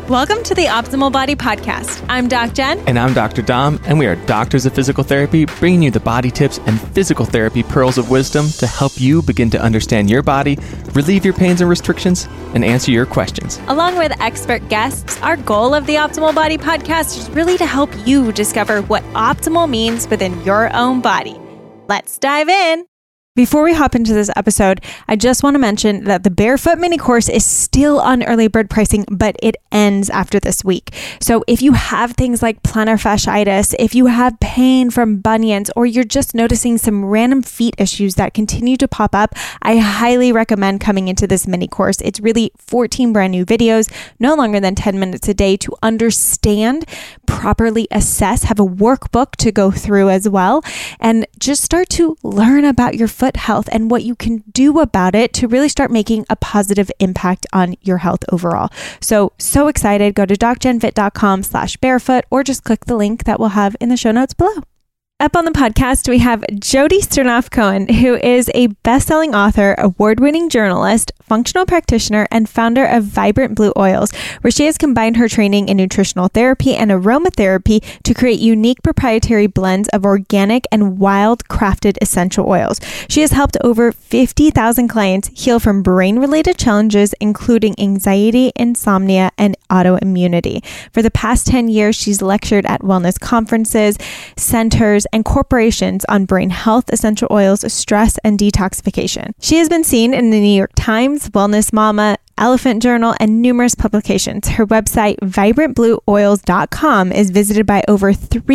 Welcome to the Optimal Body Podcast. I'm Doc Jen. And I'm Dr. Dom, and we are doctors of physical therapy, bringing you the body tips and physical therapy pearls of wisdom to help you begin to understand your body, relieve your pains and restrictions, and answer your questions. Along with expert guests, our goal of the Optimal Body Podcast is really to help you discover what optimal means within your own body. Let's dive in. Before we hop into this episode, I just want to mention that the Barefoot mini course is still on early bird pricing, but it ends after this week. So if you have things like plantar fasciitis, if you have pain from bunions, or you're just noticing some random feet issues that continue to pop up, I highly recommend coming into this mini course. It's really 14 brand new videos, no longer than 10 minutes a day to understand, properly assess, have a workbook to go through as well, and just start to learn about your foot health and what you can do about it to really start making a positive impact on your health overall. So excited. Go to docgenfit.com/barefoot or just click the link that we'll have in the show notes below. Up on the podcast, we have Jody Sternoff-Cohen, who is a best-selling author, award-winning journalist, functional practitioner, and founder of Vibrant Blue Oils, where she has combined her training in nutritional therapy and aromatherapy to create unique proprietary blends of organic and wild-crafted essential oils. She has helped over 50,000 clients heal from brain-related challenges, including anxiety, insomnia, and autoimmunity. For the past 10 years, she's lectured at wellness conferences, centers, and corporations on brain health, essential oils, stress, and detoxification. She has been seen in the New York Times, Wellness Mama, Elephant Journal, and numerous publications. Her website, vibrantblueoils.com, is visited by over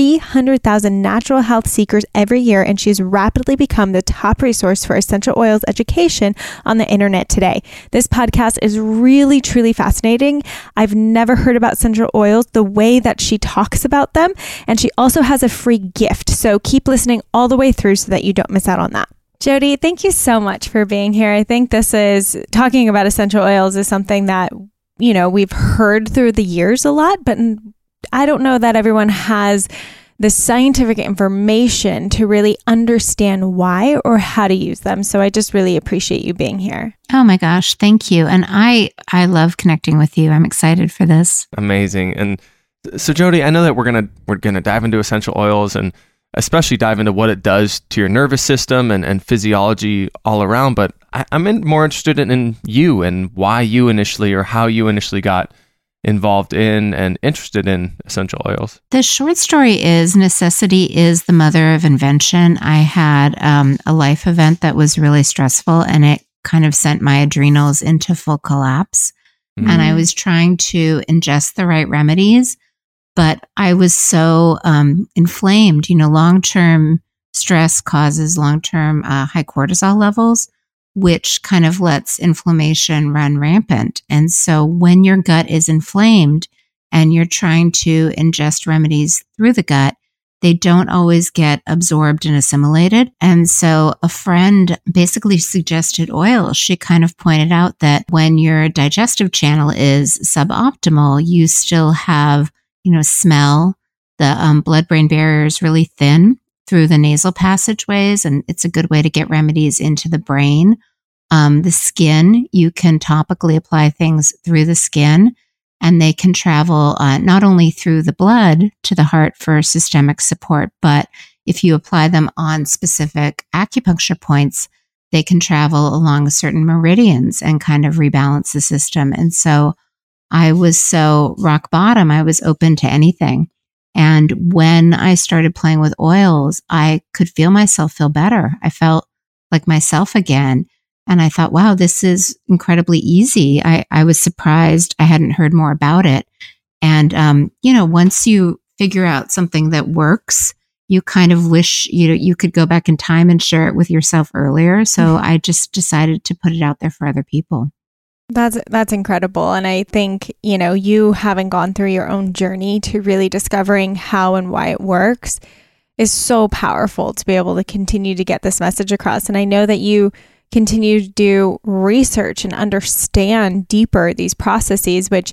300,000 natural health seekers every year, and she's rapidly become the top resource for essential oils education on the internet today. This podcast is really, truly fascinating. I've never heard about essential oils the way that she talks about them, and she also has a free gift. So keep listening all the way through so that you don't miss out on that. Jody, thank you so much for being here. I think talking about essential oils is something that, we've heard through the years a lot, but I don't know that everyone has the scientific information to really understand why or how to use them. So I just really appreciate you being here. Oh my gosh, thank you. And I love connecting with you. I'm excited for this. Amazing. And so Jody, I know that we're gonna dive into essential oils and especially dive into what it does to your nervous system and physiology all around. But I'm more interested in you and why you initially, or how you initially got involved in and interested in essential oils. The short story is necessity is the mother of invention. I had a life event that was really stressful, and it kind of sent my adrenals into full collapse. Mm-hmm. And I was trying to ingest the right remedies, but I was so inflamed. Long-term stress causes long-term high cortisol levels, which kind of lets inflammation run rampant. And so when your gut is inflamed and you're trying to ingest remedies through the gut, they don't always get absorbed and assimilated. And so a friend basically suggested oil. She kind of pointed out that when your digestive channel is suboptimal, you still have smell. The blood-brain barrier is really thin through the nasal passageways, and it's a good way to get remedies into the brain. The skin, you can topically apply things through the skin, and they can travel not only through the blood to the heart for systemic support, but if you apply them on specific acupuncture points, they can travel along certain meridians and kind of rebalance the system. And so I was so rock bottom, I was open to anything. And when I started playing with oils, I could feel myself feel better. I felt like myself again. And I thought, wow, this is incredibly easy. I was surprised I hadn't heard more about it. And, once you figure out something that works, you kind of wish, you could go back in time and share it with yourself earlier. So I just decided to put it out there for other people. That's incredible. And I think, you having gone through your own journey to really discovering how and why it works is so powerful to be able to continue to get this message across. And I know that you continue to do research and understand deeper these processes, which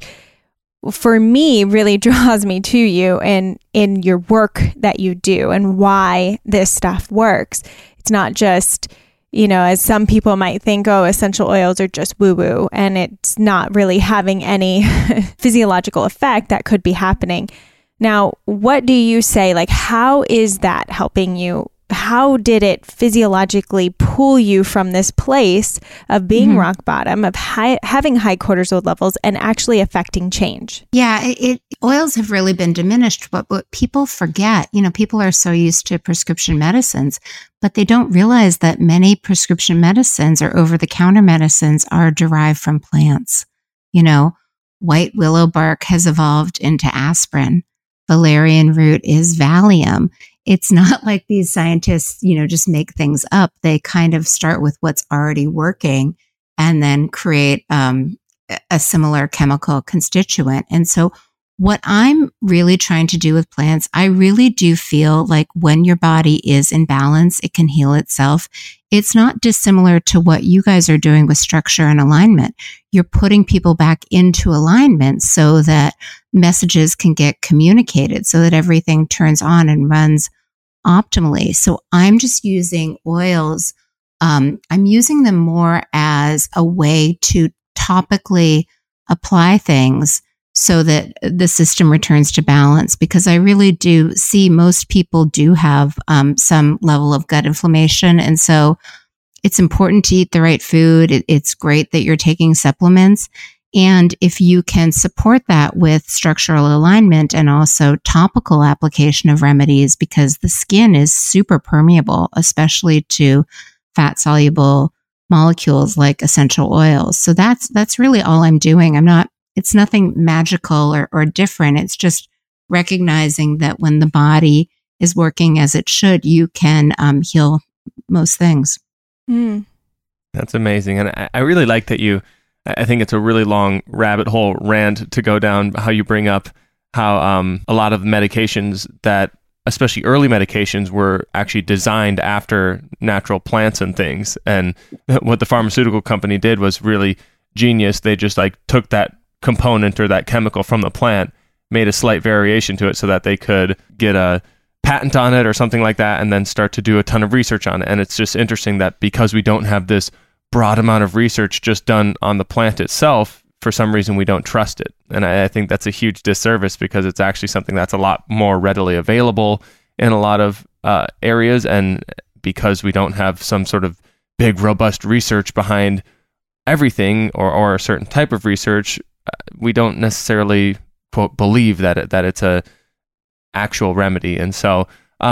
for me really draws me to you and in your work that you do and why this stuff works. It's not just as some people might think, oh, essential oils are just woo-woo and it's not really having any physiological effect that could be happening. Now, what do you say? Like, how is that helping you? How did it physiologically pull you from this place of being rock bottom, of having high cortisol levels and actually affecting change? Yeah, oils have really been diminished. But what people forget, people are so used to prescription medicines, but they don't realize that many prescription medicines or over-the-counter medicines are derived from plants. White willow bark has evolved into aspirin. Valerian root is Valium. It's not like these scientists, just make things up. They kind of start with what's already working and then create a similar chemical constituent. And so what I'm really trying to do with plants, I really do feel like when your body is in balance, it can heal itself. It's not dissimilar to what you guys are doing with structure and alignment. You're putting people back into alignment so that messages can get communicated, so that everything turns on and runs optimally. So I'm just using oils. I'm using them more as a way to topically apply things so that the system returns to balance, because I really do see most people do have some level of gut inflammation. And so it's important to eat the right food. It's great that you're taking supplements. And if you can support that with structural alignment and also topical application of remedies, because the skin is super permeable, especially to fat-soluble molecules like essential oils. So that's really all I'm doing. It's nothing magical or different. It's just recognizing that when the body is working as it should, you can heal most things. That's amazing. And I really like that I think it's a really long rabbit hole rant to go down, how you bring up how a lot of medications that, especially early medications, were actually designed after natural plants and things. And what the pharmaceutical company did was really genius. They just took that component or that chemical from the plant, made a slight variation to it so that they could get a patent on it or something like that, and then start to do a ton of research on it. And it's just interesting that because we don't have this broad amount of research just done on the plant itself, for some reason we don't trust it. And I think that's a huge disservice, because it's actually something that's a lot more readily available in a lot of areas. And because we don't have some sort of big, robust research behind everything or a certain type of research, we don't necessarily, quote, believe that it's a actual remedy. And so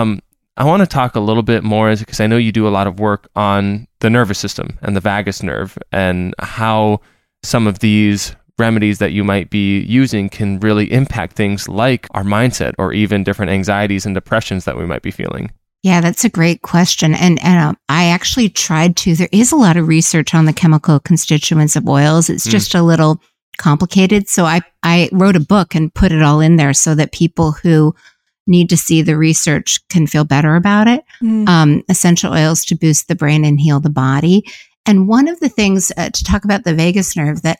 I want to talk a little bit more, because I know you do a lot of work on the nervous system and the vagus nerve, and how some of these remedies that you might be using can really impact things like our mindset or even different anxieties and depressions that we might be feeling. Yeah, that's a great question. And I actually tried to. There is a lot of research on the chemical constituents of oils. It's just a little complicated. So I wrote a book and put it all in there so that people who need to see the research can feel better about it. Essential oils to boost the brain and heal the body. And one of the things to talk about the vagus nerve that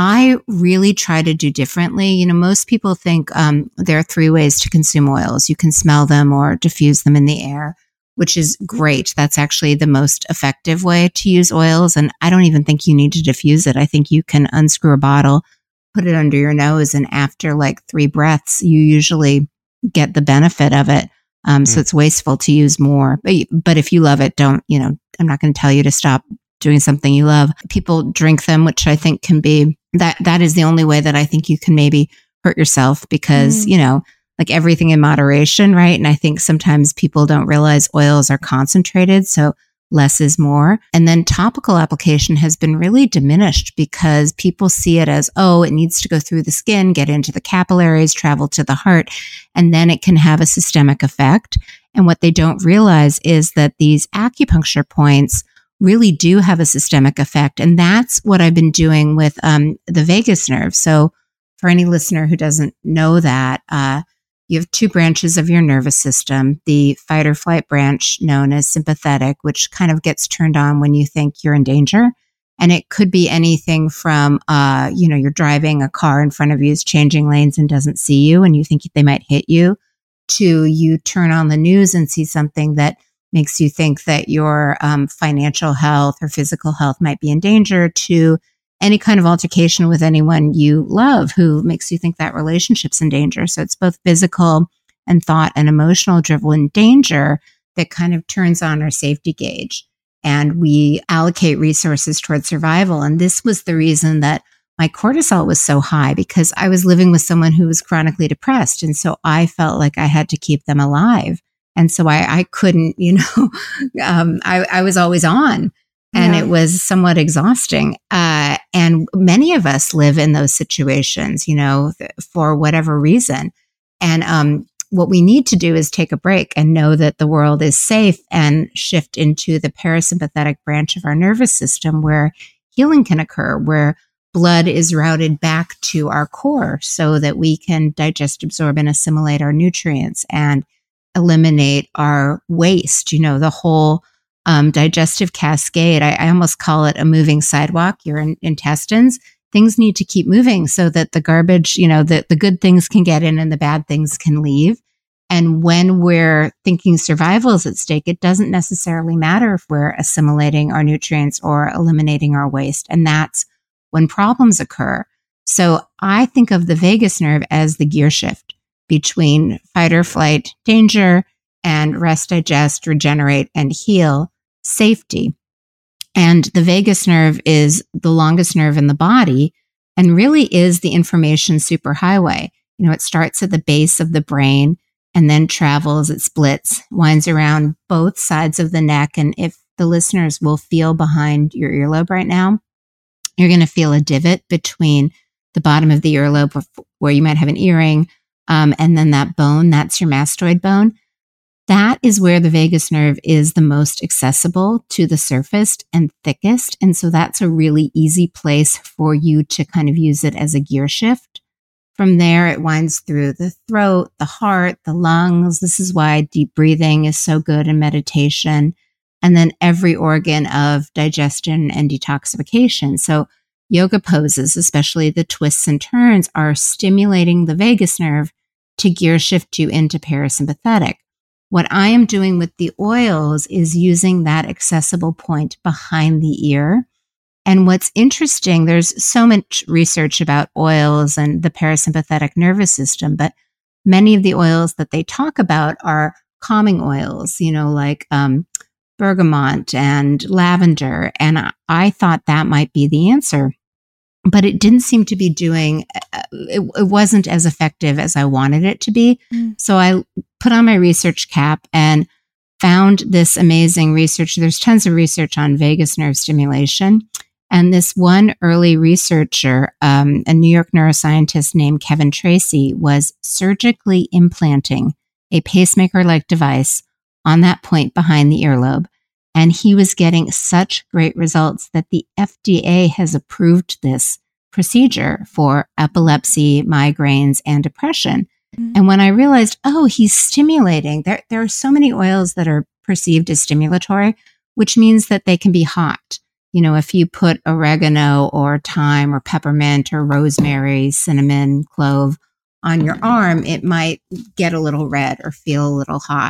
I really try to do differently. Most people think there are 3 ways to consume oils. You can smell them or diffuse them in the air, which is great. That's actually the most effective way to use oils. And I don't even think you need to diffuse it. I think you can unscrew a bottle, put it under your nose, and after 3 breaths, you usually get the benefit of it. So it's wasteful to use more. But if you love it, I'm not going to tell you to stop doing something you love. People drink them, which I think can be, that is the only way that I think you can maybe hurt yourself, because, everything in moderation, right? And I think sometimes people don't realize oils are concentrated. So less is more. And then topical application has been really diminished because people see it as, it needs to go through the skin, get into the capillaries, travel to the heart, and then it can have a systemic effect. And what they don't realize is that these acupuncture points really do have a systemic effect. And that's what I've been doing with the vagus nerve. So for any listener who doesn't know that, you have 2 branches of your nervous system, the fight or flight branch known as sympathetic, which kind of gets turned on when you think you're in danger. And it could be anything from, you're driving a car in front of you is changing lanes and doesn't see you and you think they might hit you, to you turn on the news and see something that makes you think that your financial health or physical health might be in danger, to any kind of altercation with anyone you love who makes you think that relationship's in danger. So it's both physical and thought and emotional driven danger that kind of turns on our safety gauge. And we allocate resources towards survival. And this was the reason that my cortisol was so high, because I was living with someone who was chronically depressed. And so I felt like I had to keep them alive. And so I couldn't, I was always on, and it was somewhat exhausting. And many of us live in those situations, for whatever reason. And what we need to do is take a break and know that the world is safe and shift into the parasympathetic branch of our nervous system where healing can occur, where blood is routed back to our core so that we can digest, absorb, and assimilate our nutrients and eliminate our waste, the whole digestive cascade. I almost call it a moving sidewalk, your intestines. Things need to keep moving so that the garbage, the good things can get in and the bad things can leave. And when we're thinking survival is at stake, it doesn't necessarily matter if we're assimilating our nutrients or eliminating our waste. And that's when problems occur. So I think of the vagus nerve as the gear shift between fight or flight, danger, and rest, digest, regenerate, and heal, safety. And the vagus nerve is the longest nerve in the body and really is the information superhighway. It starts at the base of the brain and then travels, it splits, winds around both sides of the neck. And if the listeners will feel behind your earlobe right now, you're going to feel a divot between the bottom of the earlobe where you might have an earring, and then that bone, that's your mastoid bone. That is where the vagus nerve is the most accessible to the surface and thickest. And so that's a really easy place for you to kind of use it as a gear shift. From there, it winds through the throat, the heart, the lungs. This is why deep breathing is so good in meditation. And then every organ of digestion and detoxification. So yoga poses, especially the twists and turns, are stimulating the vagus nerve to gear shift you into parasympathetic. What I am doing with the oils is using that accessible point behind the ear. And what's interesting, there's so much research about oils and the parasympathetic nervous system, but many of the oils that they talk about are calming oils, like bergamot and lavender. And I thought that might be the answer, but it didn't seem to be doing, it wasn't as effective as I wanted it to be. So I put on my research cap and found this amazing research. There's tons of research on vagus nerve stimulation. And this one early researcher, a New York neuroscientist named Kevin Tracy, was surgically implanting a pacemaker-like device on that point behind the earlobe. And he was getting such great results that the FDA has approved this procedure for epilepsy, migraines, and depression. And when I realized, he's stimulating, there are so many oils that are perceived as stimulatory, which means that they can be hot. If you put oregano or thyme or peppermint or rosemary, cinnamon, clove on your arm, it might get a little red or feel a little hot.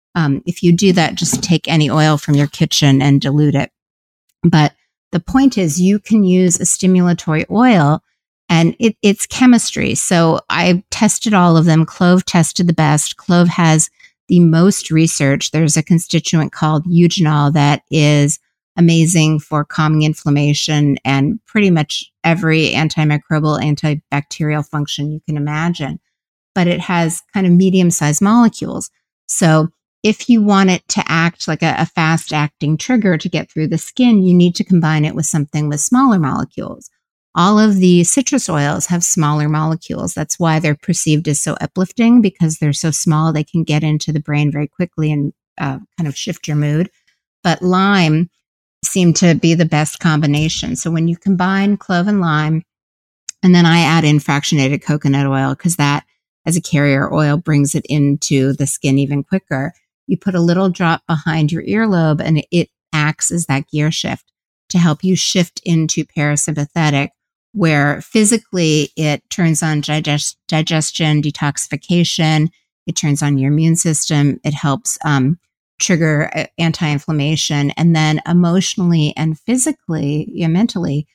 If you do that, just take any oil from your kitchen and dilute it. But the point is you can use a stimulatory oil and it's chemistry. So I tested all of them. Clove tested the best. Clove has the most research. There's a constituent called eugenol that is amazing for calming inflammation and pretty much every antimicrobial, antibacterial function you can imagine. But it has kind of medium-sized molecules. So if you want it to act like a fast-acting trigger to get through the skin, you need to combine it with something with smaller molecules. All of the citrus oils have smaller molecules. That's why they're perceived as so uplifting, because they're so small, they can get into the brain very quickly and kind of shift your mood. But lime seemed to be the best combination. So when you combine clove and lime, and then I add in fractionated coconut oil, because that as a carrier oil brings it into the skin even quicker. You put a little drop behind your earlobe and it acts as that gear shift to help you shift into parasympathetic, where physically it turns on digestion, detoxification, it turns on your immune system, it helps trigger anti-inflammation. And then emotionally and physically, mentally,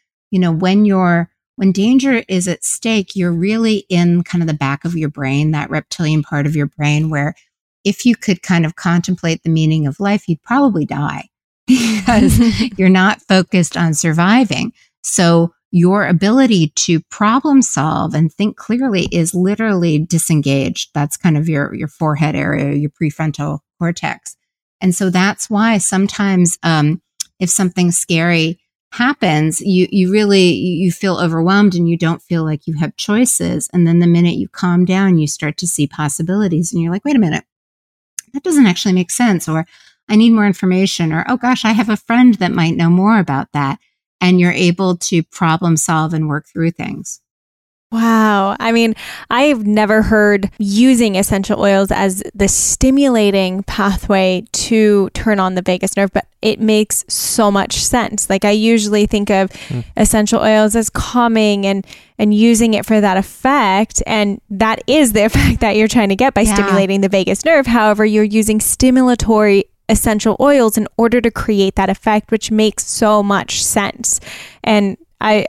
when danger is at stake, you're really in kind of the back of your brain, that reptilian part of your brain, where if you could kind of contemplate the meaning of life, you'd probably die because you're not focused on surviving. So your ability to problem solve and think clearly is literally disengaged. That's kind of your forehead area, your prefrontal cortex. And so that's why sometimes if something scary happens, you feel overwhelmed and you don't feel like you have choices. And then the minute you calm down, you start to see possibilities and you're like, wait a minute, that doesn't actually make sense. Or I need more information. Or, oh gosh, I have a friend that might know more about that. And you're able to problem solve and work through things. Wow. I mean, I've never heard using essential oils as the stimulating pathway to turn on the vagus nerve, but it makes so much sense. Like I usually think of essential oils as calming and using it for that effect. And that is the effect that you're trying to get by stimulating the vagus nerve. However, you're using stimulatory essential oils in order to create that effect, which makes so much sense. And I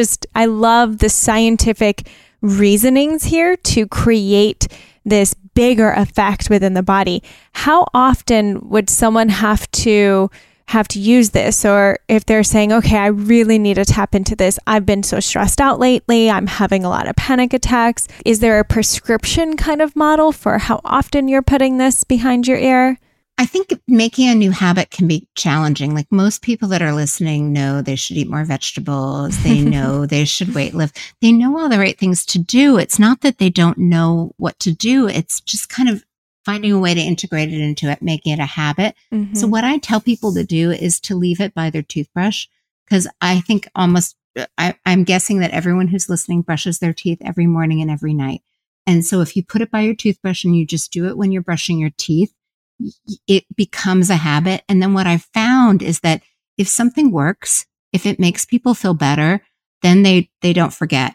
love the scientific reasonings here to create this bigger effect within the body. How often would someone have to use this? Or if they're saying, okay, I really need to tap into this. I've been so stressed out lately. I'm having a lot of panic attacks. Is there a prescription kind of model for how often you're putting this behind your ear? I think making a new habit can be challenging. Like most people that are listening know they should eat more vegetables. They know they should weight lift. They know all the right things to do. It's not that they don't know what to do. It's just kind of finding a way to integrate it into it, making it a habit. Mm-hmm. So what I tell people to do is to leave it by their toothbrush. Because I think I'm guessing that everyone who's listening brushes their teeth every morning and every night. And so if you put it by your toothbrush and you just do it when you're brushing your teeth, it becomes a habit. And then what I've found is that if something works, if it makes people feel better, then they don't forget,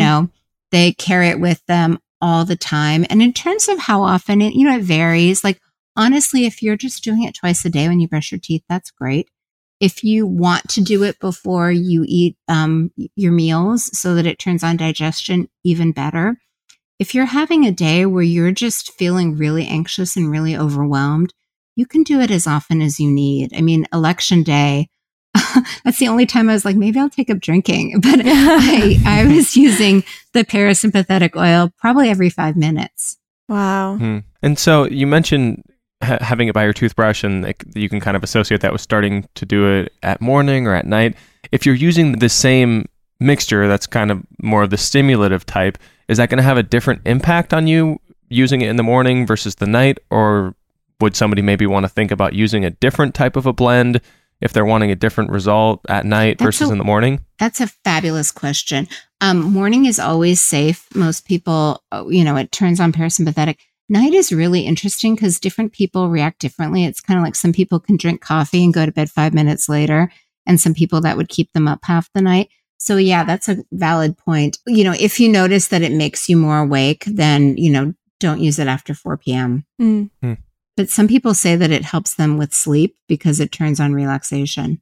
they carry it with them all the time. And in terms of how often it varies. Like, honestly, if you're just doing it twice a day when you brush your teeth, that's great. If you want to do it before you eat your meals so that it turns on digestion, even better. If you're having a day where you're just feeling really anxious and really overwhelmed, you can do it as often as you need. I mean, election day, that's the only time I was like, maybe I'll take up drinking. But I was using the parasympathetic oil probably every 5 minutes. Wow. And so you mentioned having it by your toothbrush, and you can kind of associate that with starting to do it at morning or at night. If you're using the same mixture that's kind of more of the stimulative type, is that going to have a different impact on you using it in the morning versus the night? Or would somebody maybe want to think about using a different type of a blend if they're wanting a different result at night versus in the morning? That's a fabulous question. Morning is always safe. Most people, it turns on parasympathetic. Night is really interesting because different people react differently. It's kind of like some people can drink coffee and go to bed 5 minutes later, and some people that would keep them up half the night. So yeah, that's a valid point. If you notice that it makes you more awake, then, don't use it after 4 p.m. But some people say that it helps them with sleep because it turns on relaxation.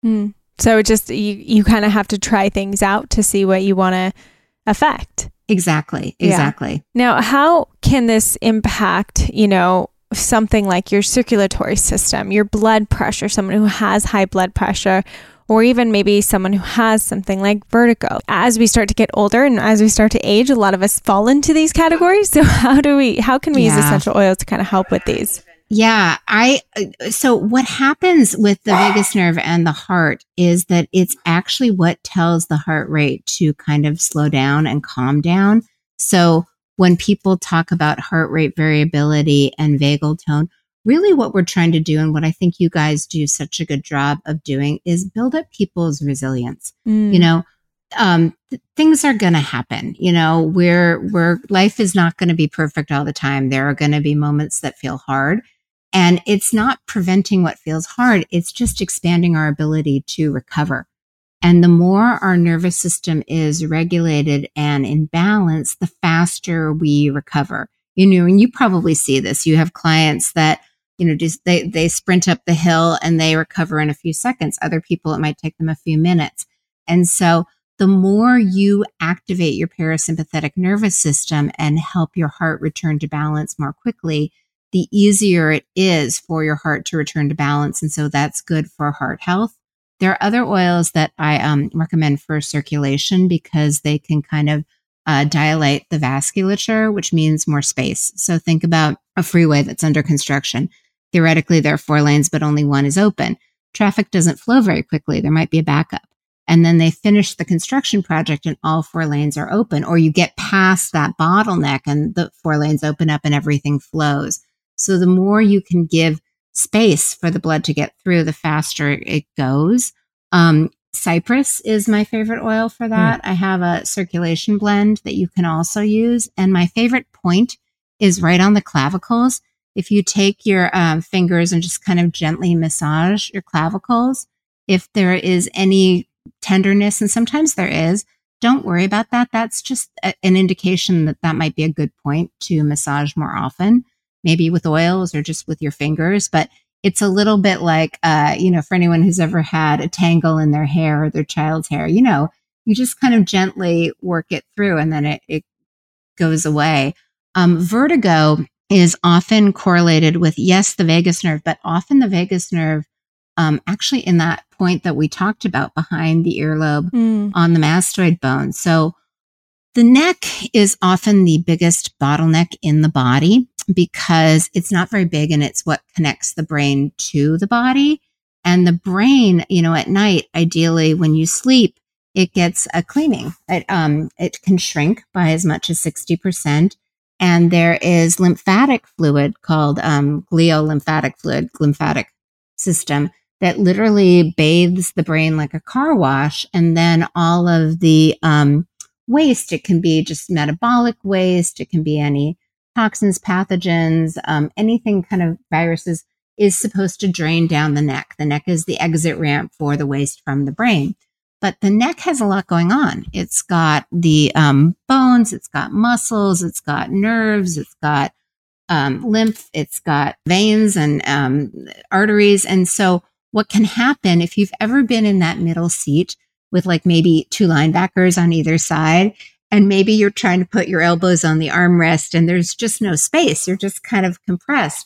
So it just, you kind of have to try things out to see what you want to affect. Exactly. Yeah. Now, how can this impact, something like your circulatory system, your blood pressure, someone who has high blood pressure, or even maybe someone who has something like vertigo? As we start to get older and as we start to age, a lot of us fall into these categories. So how can we use essential oils to kind of help with these? Yeah, so what happens with the vagus nerve and the heart is that it's actually what tells the heart rate to kind of slow down and calm down. So when people talk about heart rate variability and vagal tone, really what we're trying to do, and what I think you guys do such a good job of doing, is build up people's resilience. Things are going to happen, where life is not going to be perfect all the time. There are going to be moments that feel hard, and it's not preventing what feels hard. It's just expanding our ability to recover. And the more our nervous system is regulated and in balance, the faster we recover. And you probably see this. You have clients that just they sprint up the hill and they recover in a few seconds. Other people, it might take them a few minutes. And so the more you activate your parasympathetic nervous system and help your heart return to balance more quickly, the easier it is for your heart to return to balance. And so that's good for heart health. There are other oils that I recommend for circulation because they can kind of dilate the vasculature, which means more space. So think about a freeway that's under construction. Theoretically, there are 4 lanes, but only one is open. Traffic doesn't flow very quickly. There might be a backup. And then they finish the construction project and all 4 lanes are open, or you get past that bottleneck and the 4 lanes open up and everything flows. So the more you can give space for the blood to get through, the faster it goes. Cypress is my favorite oil for that. I have a circulation blend that you can also use. And my favorite point is right on the clavicles. If you take your fingers and just kind of gently massage your clavicles, if there is any tenderness, and sometimes there is, don't worry about that. That's just an indication that might be a good point to massage more often, maybe with oils or just with your fingers. But it's a little bit like, for anyone who's ever had a tangle in their hair or their child's hair, you just kind of gently work it through and then it goes away. Vertigo is often correlated with, yes, the vagus nerve, but often the vagus nerve actually in that point that we talked about behind the earlobe on the mastoid bone. So the neck is often the biggest bottleneck in the body because it's not very big and it's what connects the brain to the body. And the brain, at night, ideally when you sleep, it gets a cleaning. It can shrink by as much as 60%. And there is lymphatic fluid called gliolymphatic fluid, lymphatic system, that literally bathes the brain like a car wash. And then all of the waste, it can be just metabolic waste, it can be any toxins, pathogens, anything kind of viruses, is supposed to drain down the neck. The neck is the exit ramp for the waste from the brain. But the neck has a lot going on. It's got the bones, it's got muscles, it's got nerves, it's got lymph, it's got veins and arteries. And so what can happen if you've ever been in that middle seat with like maybe 2 linebackers on either side, and maybe you're trying to put your elbows on the armrest and there's just no space, you're just kind of compressed.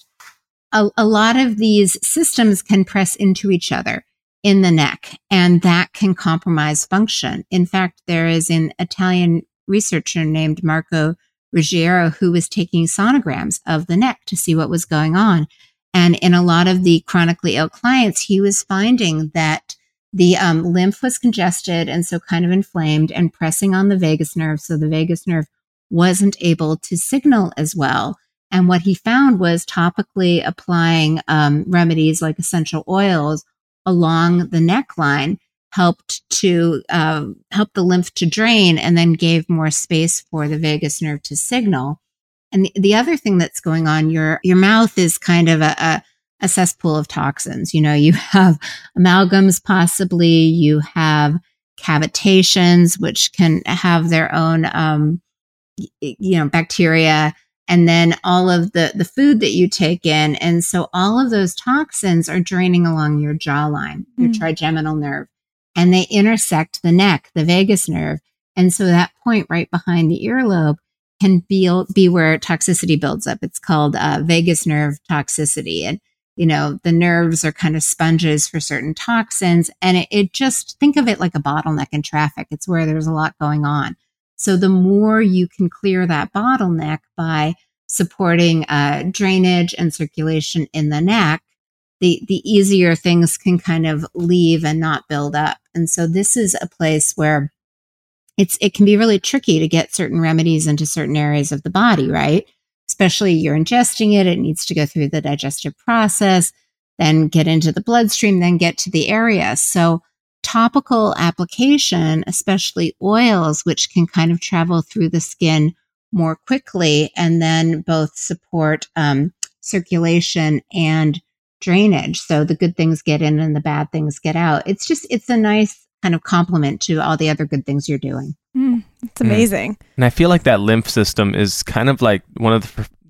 A lot of these systems can press into each other in the neck, and that can compromise function. In fact, there is an Italian researcher named Marco Ruggiero who was taking sonograms of the neck to see what was going on. And in a lot of the chronically ill clients, he was finding that the lymph was congested and so kind of inflamed and pressing on the vagus nerve. So the vagus nerve wasn't able to signal as well. And what he found was topically applying remedies like essential oils along the neckline helped to help the lymph to drain and then gave more space for the vagus nerve to signal. And the other thing that's going on, your mouth is kind of a cesspool of toxins. You have amalgams, possibly you have cavitations, which can have their own, bacteria, and then all of the food that you take in. And so all of those toxins are draining along your jawline, your trigeminal nerve, and they intersect the neck, the vagus nerve. And so that point right behind the earlobe can be where toxicity builds up. It's called vagus nerve toxicity. And, the nerves are kind of sponges for certain toxins. And it just, think of it like a bottleneck in traffic. It's where there's a lot going on. So the more you can clear that bottleneck by supporting drainage and circulation in the neck, the easier things can kind of leave and not build up. And so this is a place where it can be really tricky to get certain remedies into certain areas of the body, right? Especially you're ingesting it, it needs to go through the digestive process, then get into the bloodstream, then get to the area. So topical application, especially oils, which can kind of travel through the skin more quickly and then both support circulation and drainage. So the good things get in and the bad things get out. It's a nice kind of complement to all the other good things you're doing. It's amazing. And I feel like that lymph system is kind of like one of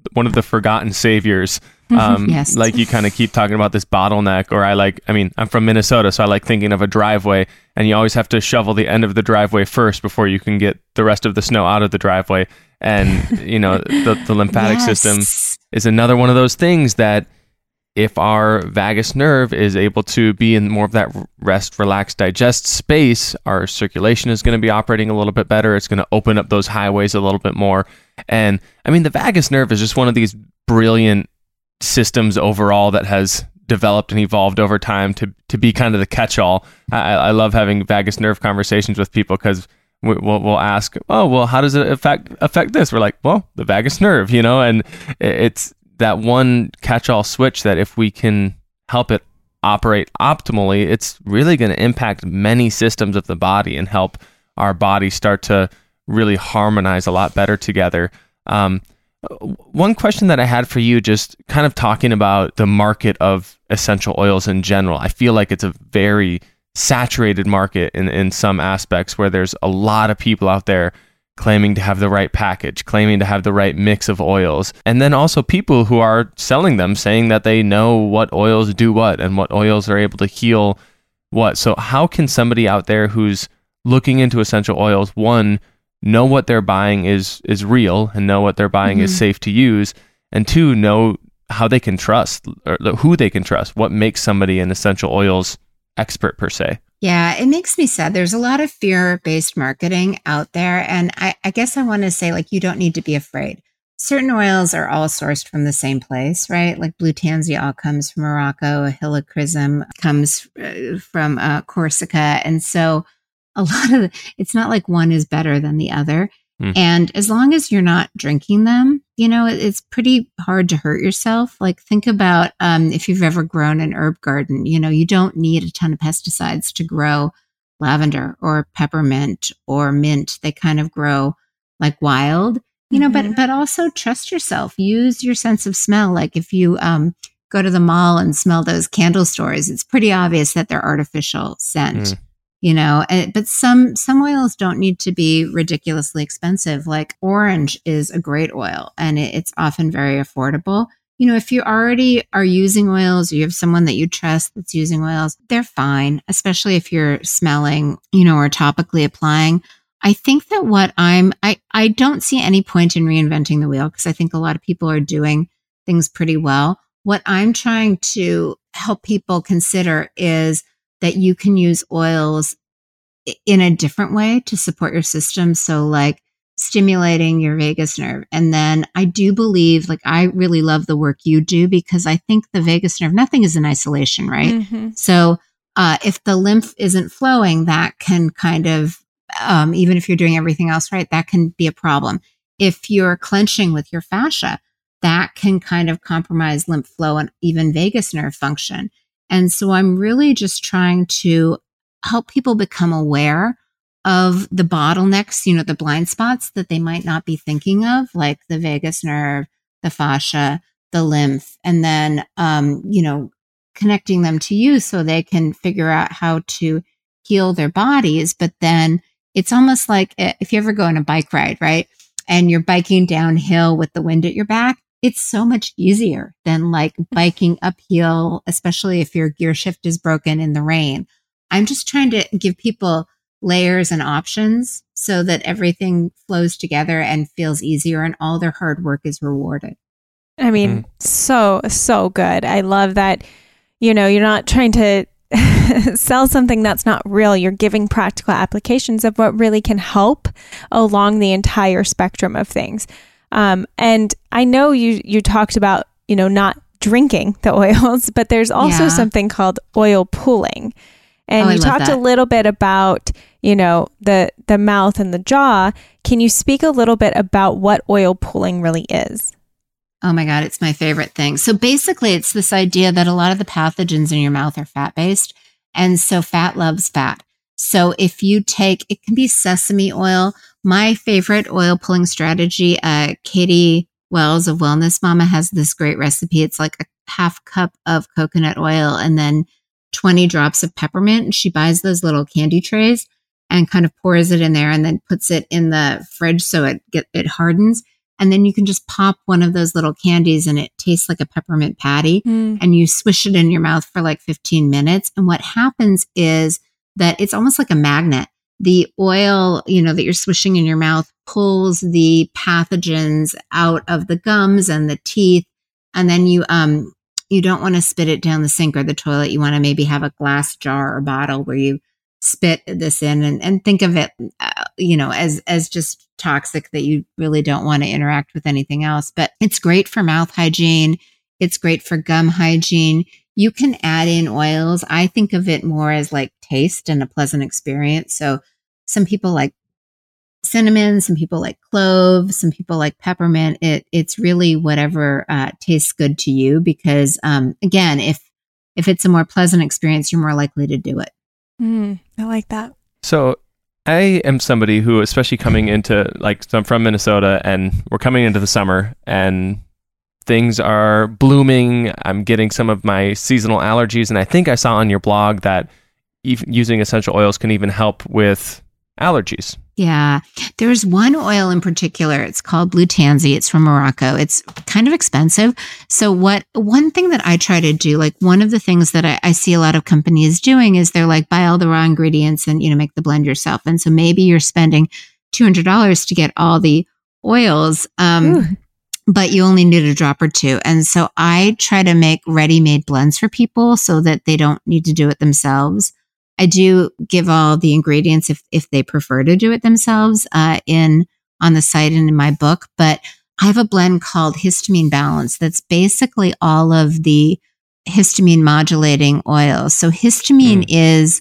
one of the forgotten saviors. Yes. Like you kind of keep talking about this bottleneck, or I'm from Minnesota, so I like thinking of a driveway, and you always have to shovel the end of the driveway first before you can get the rest of the snow out of the driveway. And, the lymphatic system is another one of those things that if our vagus nerve is able to be in more of that rest, relax, digest space, our circulation is going to be operating a little bit better. It's going to open up those highways a little bit more. And the vagus nerve is just one of these brilliant systems overall that has developed and evolved over time to be kind of the catch-all. I love having vagus nerve conversations with people because we'll ask, oh, well, how does it affect this? We're like, well, the vagus nerve, and it's that one catch-all switch that if we can help it operate optimally, it's really going to impact many systems of the body and help our body start to really harmonize a lot better together. One question that I had for you, just kind of talking about the market of essential oils in general, I feel like it's a very saturated market in some aspects where there's a lot of people out there claiming to have the right package, claiming to have the right mix of oils. And then also people who are selling them, saying that they know what oils do what and what oils are able to heal what. So how can somebody out there who's looking into essential oils, one, know what they're buying is real and know what they're buying is safe to use, and two, know how they can trust, or who they can trust, what makes somebody an essential oils expert per se? Yeah, it makes me sad. There's a lot of fear-based marketing out there. And I guess I want to say, you don't need to be afraid. Certain oils are all sourced from the same place, right? Like blue tansy all comes from Morocco, helichrysum comes from Corsica. And so a lot of it's not like one is better than the other. And as long as you're not drinking them, it's pretty hard to hurt yourself. Like think about if you've ever grown an herb garden, you don't need a ton of pesticides to grow lavender or peppermint or mint. They kind of grow like wild, but also trust yourself. Use your sense of smell. Like if you go to the mall and smell those candle stores, it's pretty obvious that they're artificial scent. But some oils don't need to be ridiculously expensive. Like orange is a great oil and it's often very affordable. If you already are using oils, or you have someone that you trust that's using oils, they're fine, especially if you're smelling, or topically applying. I think that I don't see any point in reinventing the wheel because I think a lot of people are doing things pretty well. What I'm trying to help people consider is that you can use oils in a different way to support your system. So like stimulating your vagus nerve. And then I do believe, I really love the work you do because I think the vagus nerve, nothing is in isolation, right? Mm-hmm. So if the lymph isn't flowing, that can kind of, even if you're doing everything else right, that can be a problem. If you're clenching with your fascia, that can kind of compromise lymph flow and even vagus nerve function. And so I'm really just trying to help people become aware of the bottlenecks, the blind spots that they might not be thinking of, like the vagus nerve, the fascia, the lymph, and then, connecting them to you so they can figure out how to heal their bodies. But then it's almost like if you ever go on a bike ride, right? And you're biking downhill with the wind at your back, it's so much easier than biking uphill, especially if your gear shift is broken in the rain. I'm just trying to give people layers and options so that everything flows together and feels easier and all their hard work is rewarded. So good. I love that, you're not trying to sell something that's not real. You're giving practical applications of what really can help along the entire spectrum of things. And I know you talked about, not drinking the oils, but there's also something called oil pulling. And you talked a little bit about, the mouth and the jaw. Can you speak a little bit about what oil pulling really is? Oh my God, it's my favorite thing. So basically it's this idea that a lot of the pathogens in your mouth are fat-based. And so fat loves fat. So if you take, it can be sesame oil. My favorite oil pulling strategy, Katie Wells of Wellness Mama has this great recipe. It's like a half cup of coconut oil and then 20 drops of peppermint. And she buys those little candy trays and kind of pours it in there and then puts it in the fridge so it hardens. And then you can just pop one of those little candies and it tastes like a peppermint patty. And you swish it in your mouth for like 15 minutes. And what happens is that it's almost like a magnet. The oil, that you're swishing in your mouth pulls the pathogens out of the gums and the teeth. And then you don't want to spit it down the sink or the toilet. You want to maybe have a glass jar or bottle where you spit this in and think of it, as just toxic that you really don't want to interact with anything else. But it's great for mouth hygiene. It's great for gum hygiene. You can add in oils. I think of it more as like taste and a pleasant experience. So some people like cinnamon, some people like clove, some people like peppermint. It's really whatever tastes good to you because, again, if it's a more pleasant experience, you're more likely to do it. I like that. So I am somebody who, especially coming into, so I'm from Minnesota and we're coming into the summer and things are blooming. I'm getting some of my seasonal allergies. And I think I saw on your blog that even using essential oils can even help with allergies. Yeah. There's one oil in particular. It's called Blue Tansy. It's from Morocco. It's kind of expensive. So one thing that I try to do, like one of the things that I see a lot of companies doing is they're like, buy all the raw ingredients and, make the blend yourself. And so maybe you're spending $200 to get all the oils, but you only need a drop or two. And so I try to make ready-made blends for people so that they don't need to do it themselves. I do give all the ingredients if they prefer to do it themselves on the site and in my book. But I have a blend called Histamine Balance that's basically all of the histamine modulating oils. So histamine is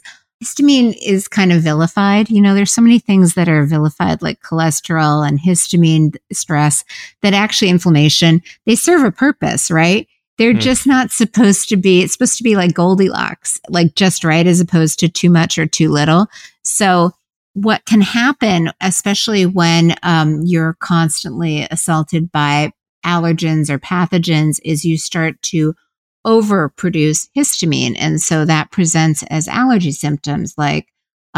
kind of vilified. There's so many things that are vilified, like cholesterol and histamine, stress, that actually inflammation, they serve a purpose, right? They're just not supposed to be, it's supposed to be like Goldilocks, like just right, as opposed to too much or too little. So what can happen, especially when you're constantly assaulted by allergens or pathogens, is you start to overproduce histamine. And so that presents as allergy symptoms like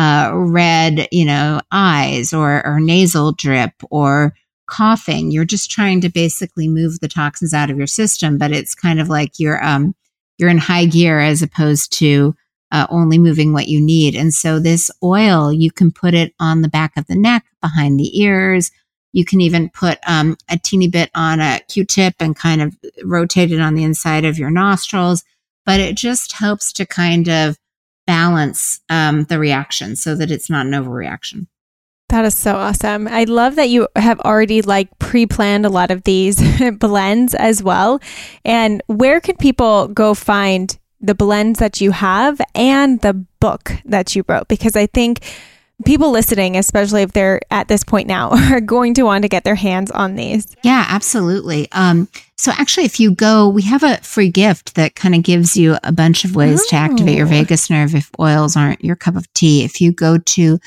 red, eyes or nasal drip or coughing. You're just trying to basically move the toxins out of your system, but it's kind of like you're in high gear as opposed to only moving what you need. And so this oil, you can put it on the back of the neck, behind the ears. You can even put a teeny bit on a Q-tip and kind of rotate it on the inside of your nostrils. But it just helps to kind of balance the reaction so that it's not an overreaction. That is so awesome. I love that you have already pre-planned a lot of these blends as well. And where can people go find the blends that you have and the book that you wrote? Because I think people listening, especially if they're at this point now, are going to want to get their hands on these. Yeah, absolutely. So actually, if you go, we have a free gift that kind of gives you a bunch of ways to activate your vagus nerve if oils aren't your cup of tea. If you go to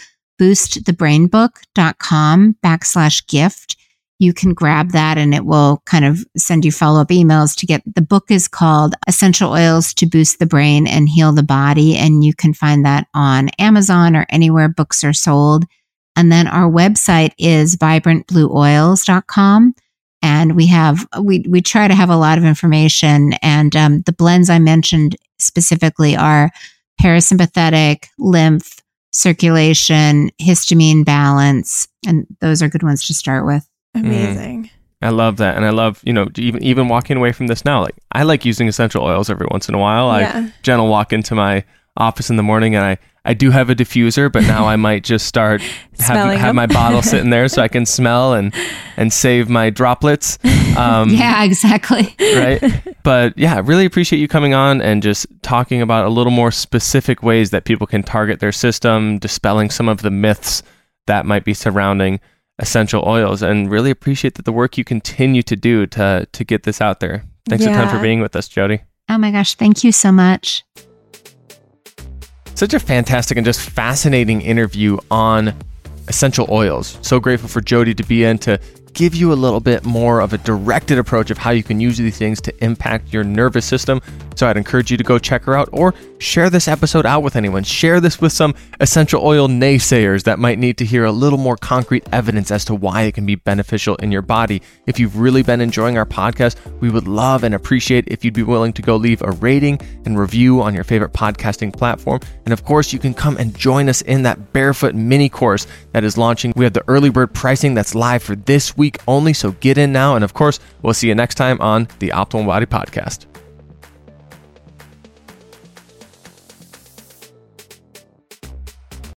boostthebrainbook.com/gift. You can grab that and it will kind of send you follow-up emails to get, the book is called Essential Oils to Boost the Brain and Heal the Body. And you can find that on Amazon or anywhere books are sold. And then our website is vibrantblueoils.com. And we try to have a lot of information. And the blends I mentioned specifically are parasympathetic, lymph, circulation, histamine balance, and those are good ones to start with. Amazing. I love that. And I love, even walking away from this now, I like using essential oils every once in a while. Jen will walk into my office in the morning and I do have a diffuser, but now I might just start have my bottle sitting there so I can smell and save my droplets. Yeah, exactly. Right. But yeah, I really appreciate you coming on and just talking about a little more specific ways that people can target their system, dispelling some of the myths that might be surrounding essential oils, and really appreciate the work you continue to do to get this out there. Thanks a ton for being with us, Jody. Oh my gosh, thank you so much. Such a fantastic and just fascinating interview on essential oils. So grateful for Jody to be in to give you a little bit more of a directed approach of how you can use these things to impact your nervous system. So I'd encourage you to go check her out or share this episode out with anyone. Share this with some essential oil naysayers that might need to hear a little more concrete evidence as to why it can be beneficial in your body. If you've really been enjoying our podcast, we would love and appreciate if you'd be willing to go leave a rating and review on your favorite podcasting platform. And of course, you can come and join us in that Barefoot mini course that is launching. We have the early bird pricing that's live for this week only, so get in now. And of course, we'll see you next time on the Optimal Body Podcast.